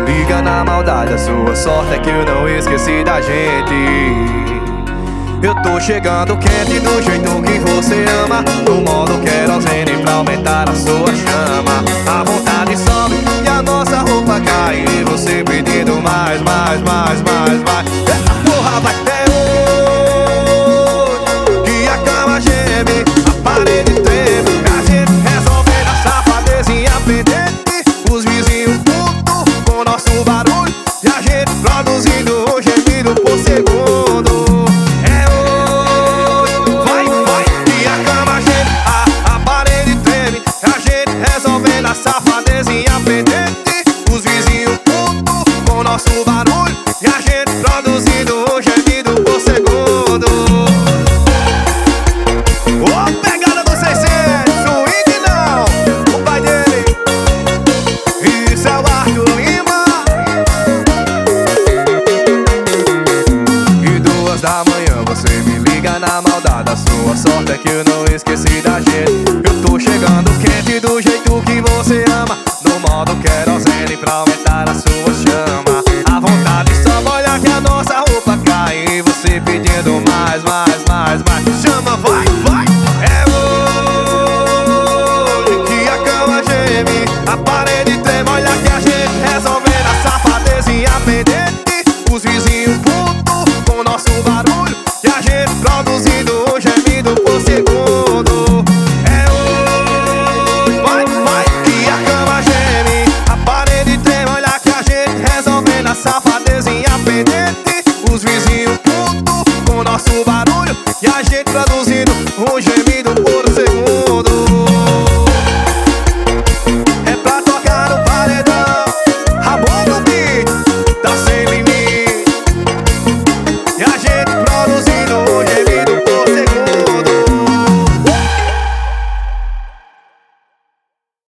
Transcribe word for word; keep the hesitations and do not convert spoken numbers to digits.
liga na maldade, a sua sorte é que eu não esqueci da gente. Eu tô chegando quente do jeito que você ama, no modo querosene pra aumentar a sua chama. A vontade sobe e a nossa roupa cai, e você pedindo mais, mais, mais, mais, mais. Essa porra vai ter hoje, que a cama geme, a parede treme, a gente resolver a safadezinha pendente. Os vizinhos putos com nosso barulho e a gente produzindo um gemido por segundo. Safadezinha pendente, os vizinhos putos com nosso barulho e a gente produzindo um gemido por segundo. Ô, oh, pegada do seiscentos, swing não, o pai dele, isso é o Arthur Lima. E duas da manhã você me liga na maldade, a sua sorte é que eu não esqueci da gente. Eu tô chegando quente do jeito que você ama, no modo querosene pra aumentar a sua chama. A vontade só olha que a nossa roupa cai, e você pedindo mais, mais, mais, mais. Chama, vai, vai. É hoje que a cama geme, a parede treme, olha que a gente resolvendo a safadezinha pendente. Os vizinhos putos com nosso barulho e a gente produzindo um gemido por segundo. É hoje, vai, vai, que a cama geme, a parede treme, olha que a gente resolvendo a safadezinha pendente. Os vizinhos putos com nosso barulho e a gente produzindo um gemido por segundo.